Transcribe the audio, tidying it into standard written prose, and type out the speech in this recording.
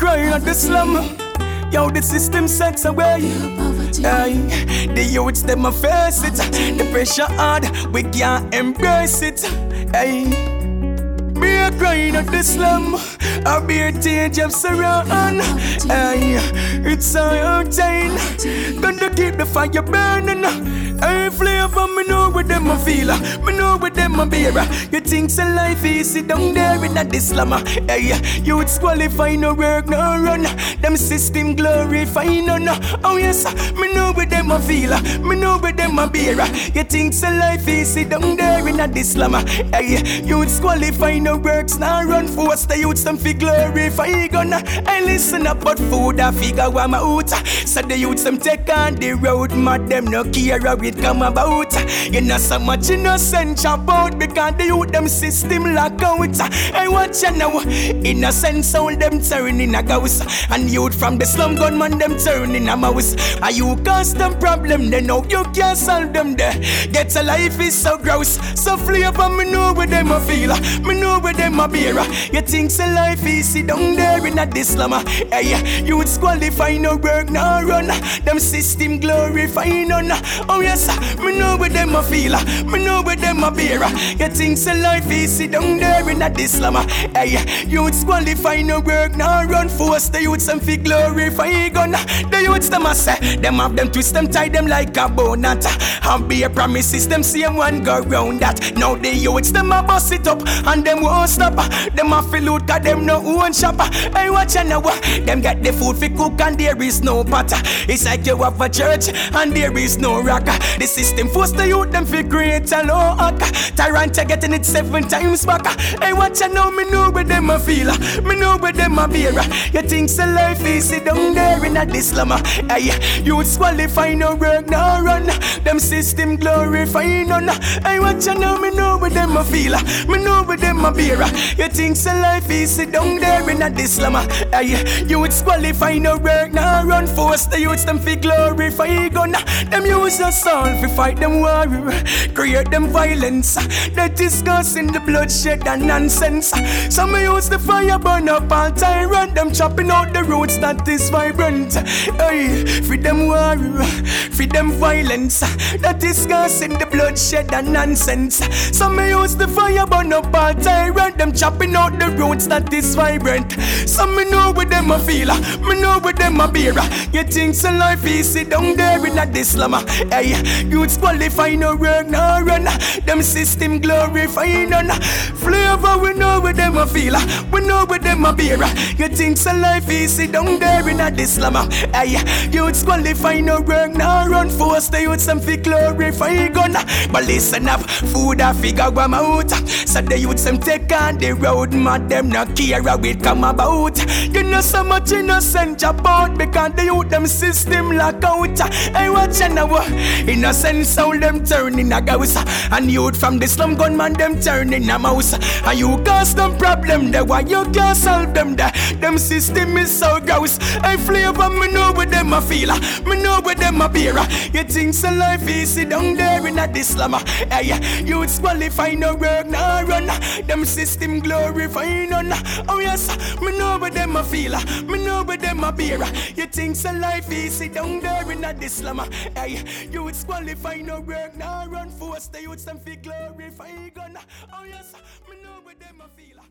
crying at the slum. Yo, the system sets away. Aye. The youths them a face it. The pressure hard, we can't embrace it. Aye. Me a crying at the slum. I be a tears of surround. Aye. It's a hard time. Gonna keep the fire burning. Every flavor, me know what them a feel. Me know what them a bear. You think so life easy down there in the slummer. Hey, youths qualify, no work, no run. Them system glorify, no. Oh yes, me know what them a feel. Me know what them a bear. You think so life easy down there in the slummer. Hey, youths qualify, no works, no run. Force the youths them fi glorify, gonna. I listen up, but food I figure what my out. So the youths them take on the road, mad them no care how it come about. You know so much innocent about because the youth them system lock out. I watch you now, innocent soul them turn in a ghost. And youth from the slum gunman them turn in a mouse. Are you cause them problem, they know you can't solve them there. Get a life is so gross, so flavor me know where them a feel. Me know where them a bear. You think so life easy down there in a slummer. Hey, youths qualify, no work, no run. Them system glorify, none. Oh yes, me know where them a feel. Me know where them a bear. You think so life easy down there in a slummer. Hey, youths qualify, no work, no run. Force the youths and fi glorify gun. The youths them a say, them have them twist them, tie them like a bonnet. And be a promises, them same one go round that. Now the youths them a bust it up and them won't stop. Them a fi loot cause them no own shop. Hey, watch you now, them get the food fi cook and there is no butter. It's like you have a church and there is no rock. The system force the youth them fi create a law. Tyrant getting it 7 times back. Hey, watch you now, me know where them a feel. Me know where them a bear. You think so life easy down there in a slummer. Hey, youths qualify, no work, no run. Them system glorify none. Hey, watch you now, me know where them a feel. Me know where them a bear. You think so life easy down there in a slummer. Hey, youths qualify, no work, no run. Force the youths them fi glorify gun. Them use a soul fi fight them war. Create them violence. They discussing the bloodshed and nonsense. Some use the fire burn up all tyrant. Them chopping out the roots that is vibrant. Hey, for them war, for them violence. They discussing the bloodshed and nonsense. Some use the fire burn up all tyrant. Them chopping out the roots that is vibrant. Some me know where them a feel. Me know where them a bear. You think so life easy down there in a slummer. Hey, youths qualify, no work, no run. Them system glorify none. Flavor we know where them a feel. We know where them a bear. You think so life easy down there in a slummer. Hey, youths qualify, no work, no run. Force the youths and fi glorify gun. But listen up, food a figure one out. So the youths them take on the road, mad them not care how it come about. You know so much innocent about because the youth them system lock out. Hey, watch you now, innocent soul them turn in a ghost. And youth from the slum gunman them turn in a mouse. And you cause them problem there, why you can't solve them there. Them system is so gross. Hey, flavor me know where them a feel. Me know where them a bear. You think so life easy down there in a slummer. Hey, youths qualify, no work, no run. Them system glorify none. Oh yes, me know where them a feel. Me know where them a bear. You think so life easy down there in a slummer. Hey, youths qualify, no work, no run. Force the youths them fi glorify gun. Oh yes, me know where them a feel.